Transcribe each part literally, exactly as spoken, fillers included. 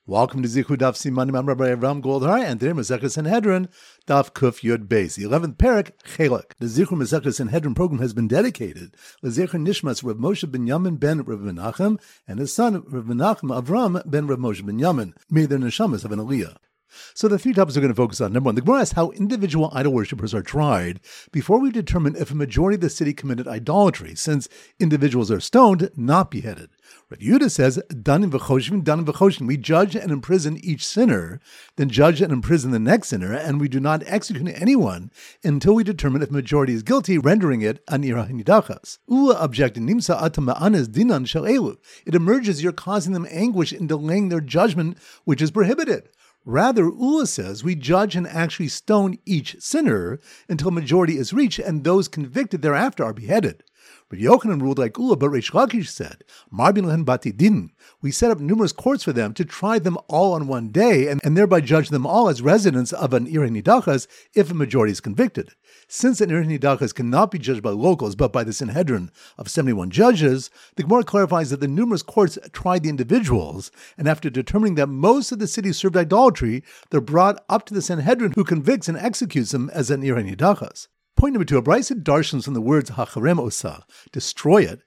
Welcome to Zichud Daf Simanim. I'm Rabbi Avram Goldhar, and today Masechus Sanhedrin, Daf Kuf Yud Beis, the eleventh parak, Chelek. The Zichud Masechus Sanhedrin program has been dedicated to Zecher Nishmas Rav Moshe ben Yamin ben Rav Menachem and his son Rav Menachem Avram ben Rav Moshe ben Yamin. May their neshamas have an aliyah. So the three topics we're going to focus on. Number one, the Gemara asks how individual idol worshippers are tried before we determine if a majority of the city committed idolatry, since individuals are stoned, not beheaded. Rav Yehuda says, Danim v'choshim, Danim v'choshim. We judge and imprison each sinner, then judge and imprison the next sinner, and we do not execute anyone until we determine if majority is guilty, rendering it an ira hanidachas. Ula objected, Nimsa atam ma'anes dinan shel elu. It emerges you're causing them anguish in delaying their judgment, which is prohibited. Rather, Ula says, we judge and actually stone each sinner until majority is reached, and those convicted thereafter are beheaded. But Yochanan ruled like Ula, but Reish Lakish said, Marbin lehen bati din. We set up numerous courts for them to try them all on one day, and, and thereby judge them all as residents of an ira nidachas if a majority is convicted. Since an ira nidachas cannot be judged by locals, but by the Sanhedrin of seventy-one judges, the Gemara clarifies that the numerous courts tried the individuals, and after determining that most of the city served idolatry, they're brought up to the Sanhedrin, who convicts and executes them as an ira nidachas. Point number two, a brisa darshans from the words hacharem osa, destroy it,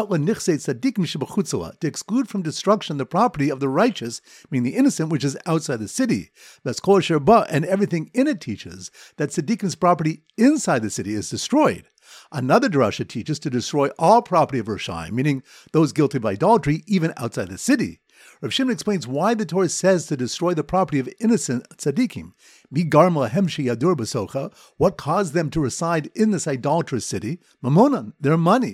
to exclude from destruction the property of the righteous, meaning the innocent, which is outside the city. And everything in it teaches that tzaddikin's property inside the city is destroyed. Another drasha teaches to destroy all property of Rishayim, meaning those guilty of idolatry, even outside the city. Rav Shimon explains why the Torah says to destroy the property of innocent tzaddikim. What caused them to reside in this idolatrous city? Mamonan, their money.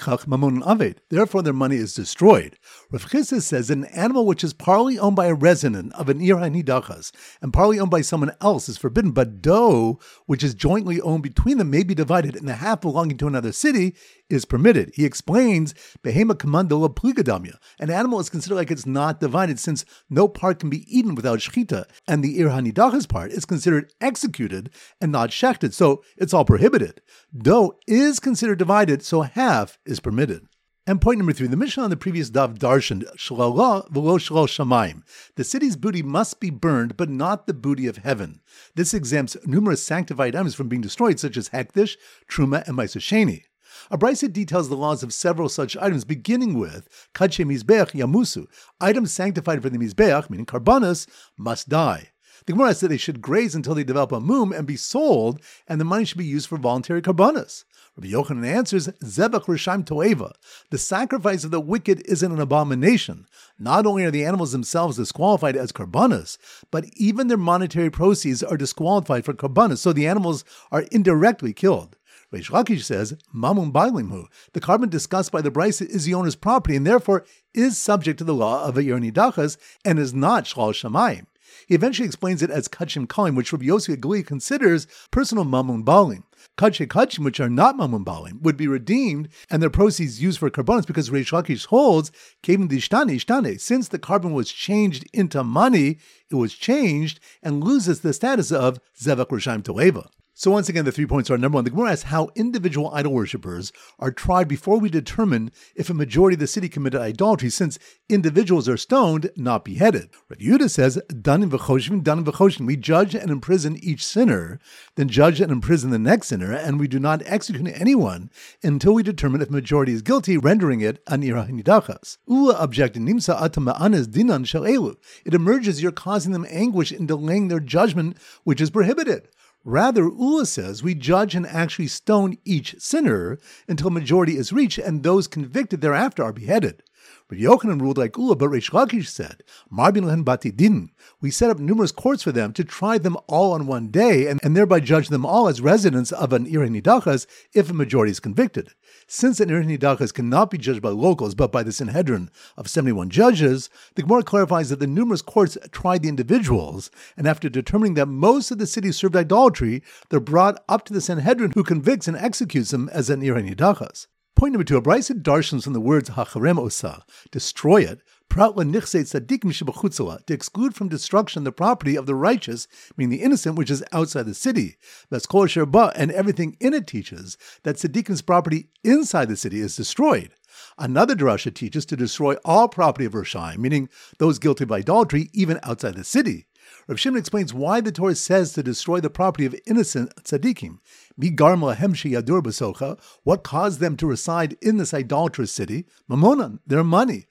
Therefore, their money is destroyed. Rav Chisda says that an animal which is partly owned by a resident of an ira nidachas and partly owned by someone else is forbidden, but dough, which is jointly owned between them, may be divided, and the half belonging to another city is permitted. He explains, Behema kamandala pligadamya. An animal is considered like it's not divided, since no part can be eaten without shechita, and the ira nidachas part is considered executed and not shechted, so it's all prohibited. Dough is considered divided, so half is permitted. And point number three, the Mishnah on the previous Daf darshan, Shlala v'lo shlal shamayim. The city's booty must be burned, but not the booty of heaven. This exempts numerous sanctified items from being destroyed, such as hektish, truma, and ma'aser sheni. A brisa details the laws of several such items, beginning with kadshe mizbeach yamusu. Items sanctified for the mizbeach, meaning karbanos, must die. The Gemara said they should graze until they develop a mum and be sold, and the money should be used for voluntary karbanos. Rabbi Yochanan answers, Zebach Rishayim Toeva. The sacrifice of the wicked isn't an abomination. Not only are the animals themselves disqualified as karbanos, but even their monetary proceeds are disqualified for karbanos, so the animals are indirectly killed. Reish Lakish says, Mamun Bailimhu. The carbon discussed by the brisa is the owner's property, and therefore is subject to the law of a ira nidachas and is not shlal shamayim. He eventually explains it as kachim kalim, which Rabbi Yossi Aglili considers personal mamun balim. Kadshe kachim, which are not mamun balim, would be redeemed and their proceeds used for karbanos, because Reish Lakish holds kevin dishtane ishtane. Since the carbon was changed into money, it was changed and loses the status of zevach rishayim toeva. So once again, the three points are, number one, the Gemara asks how individual idol worshippers are tried before we determine if a majority of the city committed idolatry, since individuals are stoned, not beheaded. Rav Yehuda says, Danim v'choshim, Danim v'choshim. We judge and imprison each sinner, then judge and imprison the next sinner, and we do not execute anyone until we determine if majority is guilty, rendering it an ira hanidachas. Ula objected, Nimsa atam ma'anes dinan shel elu. It emerges you're causing them anguish in delaying their judgment, which is prohibited. Rather, Ula says, we judge and actually stone each sinner until majority is reached, and those convicted thereafter are beheaded. But Yochanan ruled like Ula, but Reish Lakish said, Marbin lehen bati din. We set up numerous courts for them to try them all on one day, and, and thereby judge them all as residents of an ira nidachas if a majority is convicted. Since an ira nidachas cannot be judged by locals, but by the Sanhedrin of seventy-one judges, the Gemara clarifies that the numerous courts tried the individuals, and after determining that most of the city served idolatry, they're brought up to the Sanhedrin, who convicts and executes them as an ira nidachas. Point number two, a brisa darshans from the words hacharem osa, destroy it, to exclude from destruction the property of the righteous, meaning the innocent, which is outside the city. And everything in it teaches that tzaddikin's property inside the city is destroyed. Another drasha teaches to destroy all property of Rishayim, meaning those guilty of idolatry, even outside the city. Rav Shimon explains why the Torah says to destroy the property of innocent tzaddikim. What caused them to reside in this idolatrous city? Mamonan, their money.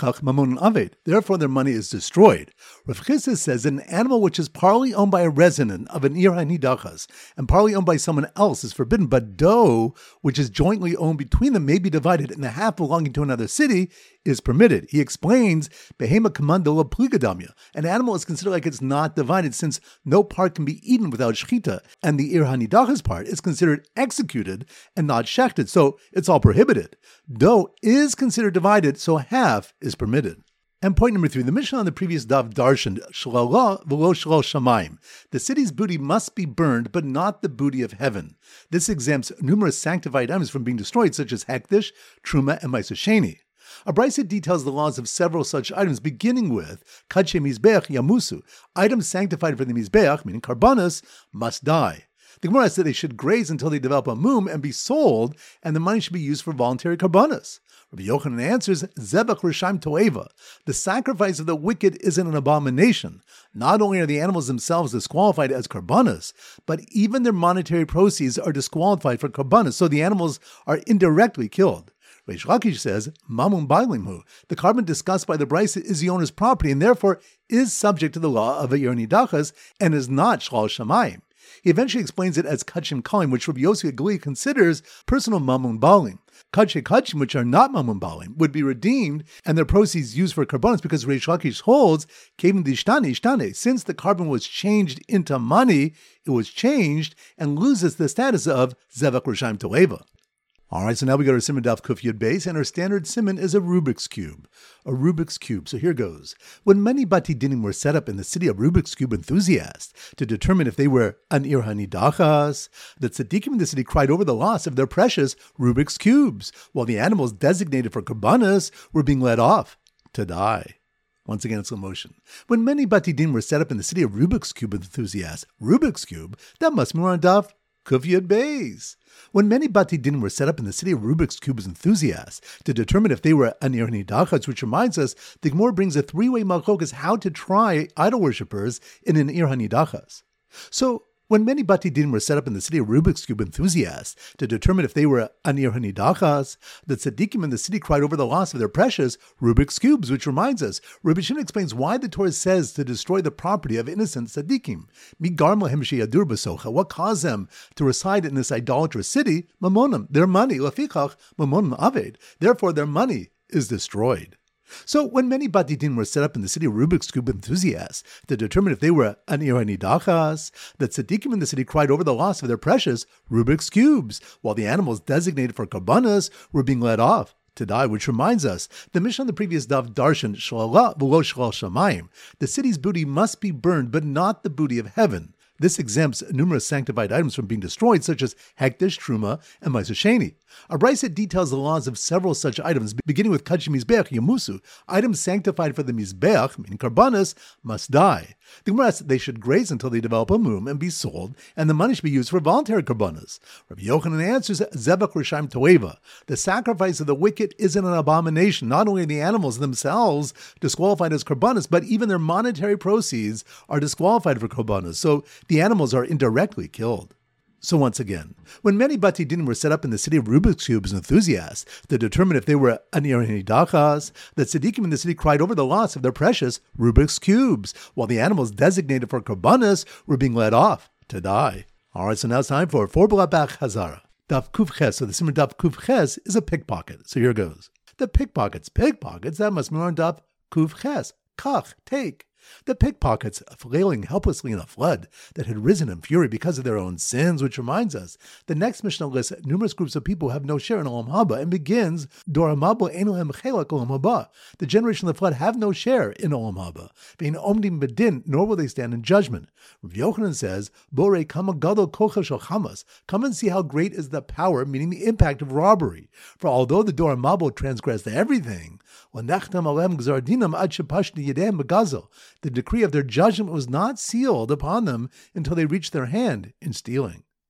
Therefore their money is destroyed. Rav Chisda says that an animal which is partly owned by a resident of an Ir HaNidachas and partly owned by someone else is forbidden, but dough, which is jointly owned between them, may be divided, and the half belonging to another city is permitted. He explains, Behema Kamandala Pligadamya. An animal is considered like it's not divided, since no part can be eaten without shechita, and the Ir HaNidachas part is considered executed and not shechted, so it's all prohibited. Dough is considered divided, so half is permitted. And point number three, the Mishnah on the previous Daf darshaned, Shalala v'lo shalal shamayim. The city's booty must be burned, but not the booty of heaven. This exempts numerous sanctified items from being destroyed, such as hekdesh, truma, and ma'aser sheni. A brisa details the laws of several such items, beginning with kadshe mizbeach yamusu. Items sanctified for the mizbeach, meaning karbanos, must die. The Gemara said they should graze until they develop a mum and be sold, and the money should be used for voluntary karbanos. Rabbi Yochanan answers, Zebach Rishayim Toeva. The sacrifice of the wicked isn't an abomination. Not only are the animals themselves disqualified as karbanos, but even their monetary proceeds are disqualified for karbanos, so the animals are indirectly killed. Reish Lakish says, Mamun Bailimhu. The carbon discussed by the brisa is the owner's property and therefore is subject to the law of a Ir HaNidachas and is not Shalal Shamayim. He eventually explains it as Kachim Kalim, which Rabbi Yossi Agli considers personal Mamun Balim. Kadshe Kachim, which are not Mamun Balim, would be redeemed and their proceeds used for karbanos, because Reish Lakish holds, Kevin Dishtane Ishtane, since the carbon was changed into money, it was changed and loses the status of Zevach Rishayim Toeva. All right, so now we go to Siman Daf Kuf Yud Beis, and our standard Siman is a Rubik's Cube. A Rubik's Cube. So here goes. When many Bati Dinim were set up in the city of Rubik's Cube enthusiasts to determine if they were an Ir HaNidachas, the tzaddikim in the city cried over the loss of their precious Rubik's Cubes, while the animals designated for karbanos were being led off to die. Once again, it's slow motion. When many Bati Dinim were set up in the city of Rubik's Cube enthusiasts, Rubik's Cube, that must be on Daf Kuf Yud Beis. When many Bati Din were set up in the city of Rubik's Cube enthusiasts to determine if they were an Ir HaNidachas, which reminds us, the Gemara brings a three-way malchokas how to try idol worshippers in an Ir HaNidachas. So, when many Bati Din were set up in the city of Rubik's Cube enthusiasts to determine if they were an Ir HaNidachas, the tzaddikim in the city cried over the loss of their precious Rubik's Cubes, which reminds us, Rabbi Shimon explains why the Torah says to destroy the property of innocent tzaddikim. What caused them to reside in this idolatrous city? Mamonim, their money. Lafichach, mamonim aved. Therefore, their money is destroyed. So, when many Bati Din were set up in the city of Rubik's Cube enthusiasts to determine if they were an Ir HaNidachas, the tzaddikim in the city cried over the loss of their precious Rubik's Cubes, while the animals designated for karbanos were being led off to die, which reminds us, the Mishnah on the previous Daf darshan, Shalala v'lo shalal shamayim. The city's booty must be burned, but not the booty of heaven. This exempts numerous sanctified items from being destroyed, such as hekdesh, truma, and ma'aser sheni. A brisa details the laws of several such items, beginning with kadshe mizbeach yamusu. Items sanctified for the mizbeach, meaning karbanos, must die. The Gemara says they should graze until they develop a mum and be sold, and the money should be used for voluntary karbanos. Rabbi Yochanan answers, Zebach Rishayim Toeva. The sacrifice of the wicked isn't an abomination. Not only are the animals themselves disqualified as karbanos, but even their monetary proceeds are disqualified for karbanos. So the animals are indirectly killed. So once again, when many Bati Din were set up in the city of Rubik's Cubes enthusiasts to determine if they were an Ir HaNidachas, the tzaddikim in the city cried over the loss of their precious Rubik's Cubes, while the animals designated for karbanos were being led off to die. All right, so now it's time for four Bach Hazara. Daf Kuf Ches, so the Siman Daf Kuf Ches is a pickpocket. So here goes. The pickpockets, pickpockets, that must be on Daf Kuf Ches. Kach, take. The pickpockets, flailing helplessly in a flood that had risen in fury because of their own sins, which reminds us, the next Mishnah lists numerous groups of people who have no share in Olam Haba and begins, Dor HaMabul Eino Hem Chelak Olam Haba. The generation of the flood have no share in Olam Haba. Being Omdim Bedin, nor will they stand in judgment. Rav Yochanan says, Borei Kama Gadol Kocha Shel Chamas. Come and see how great is the power, meaning the impact of robbery. For although the Dor HaMabul transgressed everything, the decree of their judgment was not sealed upon them until they reached their hand in stealing.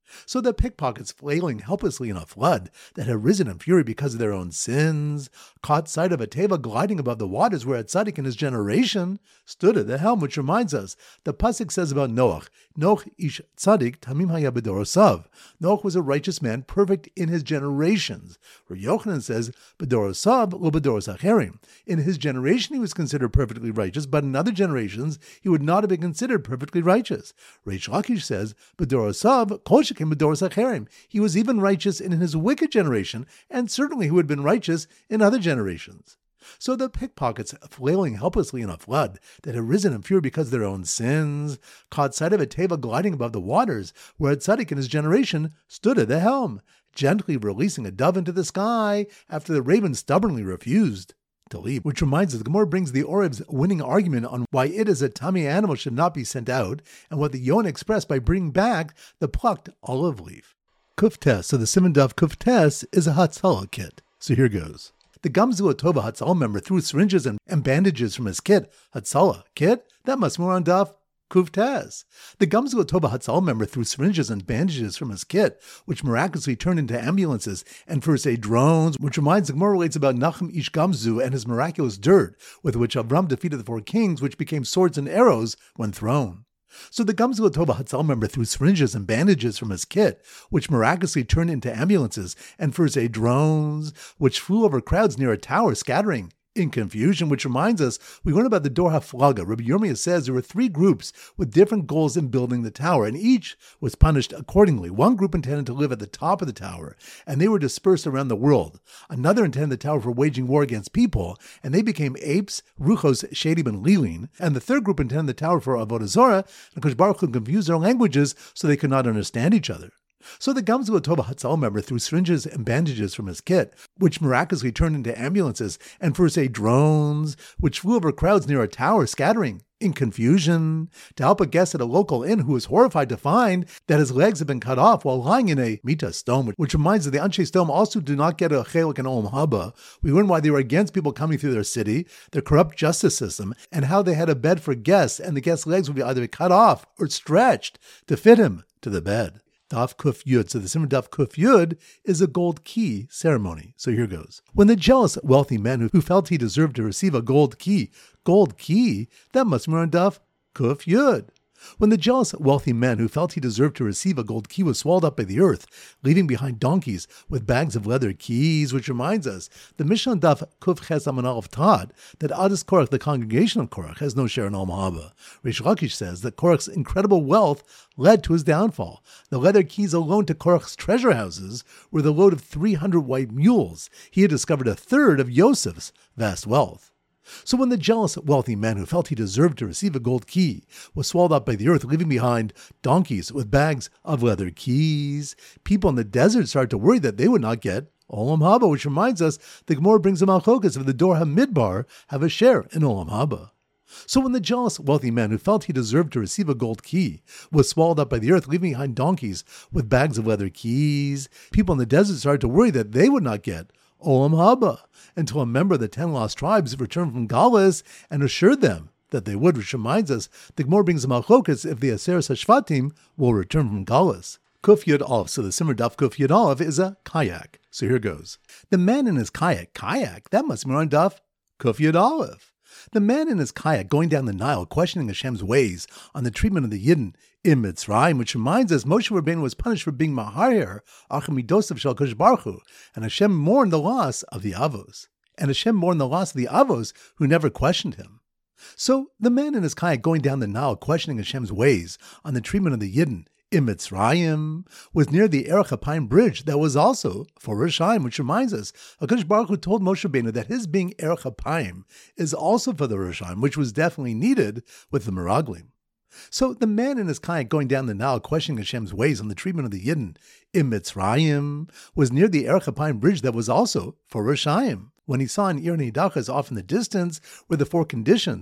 So the pickpockets, flailing helplessly in a flood that had risen in fury because of their own sins, caught sight of a teva gliding above the waters where a tzaddik in his generation stood at the helm, which reminds us, the pasuk says about Noach, Noach ish tzaddik tamim haya b'dorosav. Noach was a righteous man, perfect in his generations. Rabbi Yochanan says, b'dorosav lo b'doros acherim. In his generation he was considered perfectly righteous, but in other generations he would not have been considered perfectly righteous. Reish Lakish says, b'dorosav kol shekem b'doros acherim. He was even righteous in his wicked generation, and certainly he would have been righteous in other generations. So the pickpockets, flailing helplessly in a flood that had risen in fury because of their own sins, caught sight of a teva gliding above the waters, where a tzaddik in his generation stood at the helm, gently releasing a dove into the sky after the raven stubbornly refused to leave. Which reminds us, the Gemara brings the Orev's winning argument on why it as a tummy animal should not be sent out, and what the Yonah expressed by bringing back the plucked olive leaf. Kuftes, so the Siman Daf Kuftes is a Hatzalah kit. So here goes. The Gamzu Tova Hatzalah member threw syringes and, and bandages from his kit. Hatzalah kit? That must be more on Daf Kuftes. The Gamzu Tova Hatzalah member threw syringes and bandages from his kit, which miraculously turned into ambulances and first aid drones, which reminds the Gemara relates about Nachum Ish Gamzu and his miraculous dirt, with which Avram defeated the four kings, which became swords and arrows when thrown. So the Gamzu Tova Hatzalah member threw syringes and bandages from his kit, which miraculously turned into ambulances and first aid drones, which flew over crowds near a tower, scattering in confusion, which reminds us, we learn about the Dor HaFlaga. Rabbi Yirmiyah says there were three groups with different goals in building the tower, and each was punished accordingly. One group intended to live at the top of the tower, and they were dispersed around the world. Another intended the tower for waging war against people, and they became apes, Ruchos, Shedim, and Lilin. And the third group intended the tower for Avodah Zorah, and Kosh Baruch Hu confused their languages so they could not understand each other. So the Gamzu Tova Hatzalah member threw syringes and bandages from his kit, which miraculously turned into ambulances and first aid drones, which flew over crowds near a tower, scattering in confusion, to help a guest at a local inn who was horrified to find that his legs had been cut off while lying in a mita stone, which reminds us the Anshe Stone also do not get a chelik and olam haba. We learn why they were against people coming through their city, their corrupt justice system, and how they had a bed for guests, and the guest's legs would be either cut off or stretched to fit him to the bed. Daf Kuf Yud. So the Siman Daf Kuf Yud is a gold key ceremony. So here goes. When the jealous wealthy man who, who felt he deserved to receive a gold key, gold key, that must be on Daf Kuf Yud. When the jealous wealthy man who felt he deserved to receive a gold key was swallowed up by the earth, leaving behind donkeys with bags of leather keys, which reminds us, the Mishnah Daf Kuf Ches Amud Aleph taught that Adis Korach, the congregation of Korach, has no share in Olam Haba. Reish Lakish says that Korach's incredible wealth led to his downfall. The leather keys alone to Korach's treasure houses were the load of three hundred white mules. He had discovered a third of Yosef's vast wealth. So when the jealous wealthy man who felt he deserved to receive a gold key was swallowed up by the earth, leaving behind donkeys with bags of leather keys, people in the desert started to worry that they would not get Olam Haba, which reminds us the Gemara brings a malchokas of the Dor HaMidbar have a share in Olam Haba. So when the jealous wealthy man who felt he deserved to receive a gold key was swallowed up by the earth, leaving behind donkeys with bags of leather keys, people in the desert started to worry that they would not get Olam Haba, until a member of the ten lost tribes returned from Galus and assured them that they would, which reminds us, the Gemara brings a malchokas if the Aseres HaShvatim will return from Galus. Kuf Yud Aleph, so the Siman Daf Kuf Yud Aleph is a kayak. So here goes. The man in his kayak, kayak, that must be on Daf Kuf Yud Aleph. The man in his kayak going down the Nile, questioning Hashem's ways on the treatment of the Yidden in Mitzrayim, which reminds us Moshe Rabbeinu was punished for being Mahayer, Achamidosav Shel Kosh Baruch Hu, and Hashem mourned the loss of the Avos. And Hashem mourned the loss of the Avos who never questioned him. So the man in his kayak going down the Nile, questioning Hashem's ways on the treatment of the Yidden in Mitzrayim, was near the Erech HaPayim bridge that was also for Rishayim, which reminds us, HaKadosh Baruch Hu told Moshe Rabbeinu that his being Erech HaPayim is also for the Rishayim, which was definitely needed with the Meraglim. So the man in his kayak going down the Nile, questioning Hashem's ways on the treatment of the Yidden in Mitzrayim, was near the Erech HaPayim bridge that was also for Rishayim, when he saw an Ir Nidachas off in the distance where the four conditions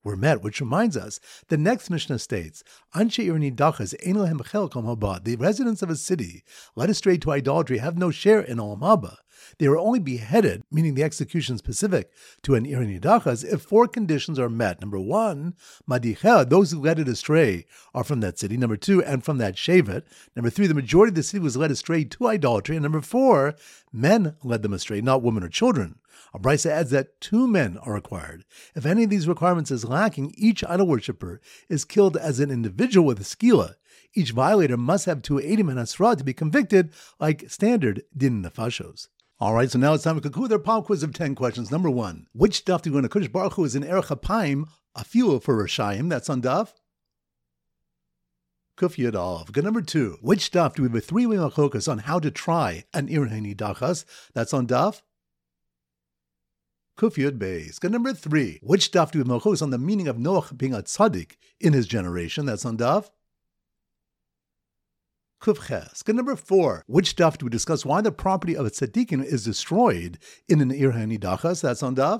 were met, which reminds us, the next Mishnah states, Anshe Ir Nidachas ein lehem chel kol haba. The residents of a city led astray to idolatry have no share in Olam Haba. They were only beheaded, meaning the execution specific to an Ir Nidachas, if four conditions are met. Number one, Madichel, those who led it astray are from that city. Number two, and from that Shevet. Number three, the majority of the city was led astray to idolatry. And number four, men led them astray, not women or children. A Brisa adds that two men are required. If any of these requirements is lacking, each idol worshiper is killed as an individual with a skila. Each violator must have two eighty men asra to be convicted, like standard din nefashos. All right, so now it's time to conclude our pop quiz of ten questions. Number one, which daf do you want to Kodesh Baruch Hu is an erech hapayim, a fuel for Rishayim? That's on daf Kuf Yud Aleph. Good. Number two, which daf do we have a three-way machlokas on how to try an Ir Nidachas? That's on daf Kuf Yud Beis. Good. Number three, which daf do we have machlokas on the meaning of Noach being a tzaddik in his generation? That's on daf Kuf Ches. Good. Number four, which daf do we discuss why the property of a tzaddikin is destroyed in an Ir Nidachas? That's on daf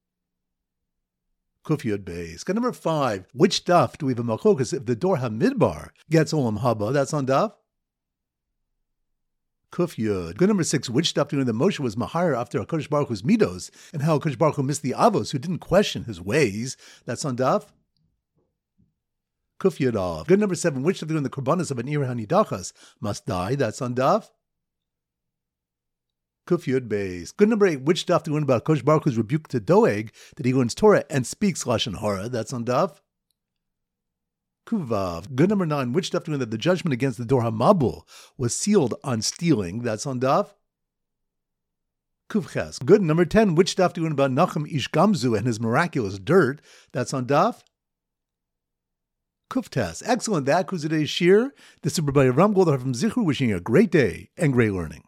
Kuf Yud Beis. Good. Number five, which daf do we have a machlokas if the Dor HaMidbar gets Olam Haba? That's on daf Kuf Yud. Good. Number six, which daf do we know that Moshe was mahar after HaKadosh Baruch Hu's midos, and how HaKadosh Baruch Hu missed the avos who didn't question his ways? That's on daf Kuf Yud Aleph. Good. Number seven, which daf do we know the korbanos of an Ir Nidachas must die? That's on daf Kuf Yud Beis. Good. Number eight, which daf do we learn about Kodesh Baruch Hu's rebuke to Doeg that he learns Torah and speaks Lashon Hara? That's on daf Kuf Vav. Good. Number nine, which daf do we learn that the judgment against the Dor HaMabul was sealed on stealing? That's on daf Kuf Ches. Good. Number ten, which daf do we learn about Nachum Ish Gamzu and his miraculous dirt? That's on daf Kuf Tes. Excellent. That concludes today's shir. This is Rabbi Ram Goldar from Zichru wishing you a great day and great learning.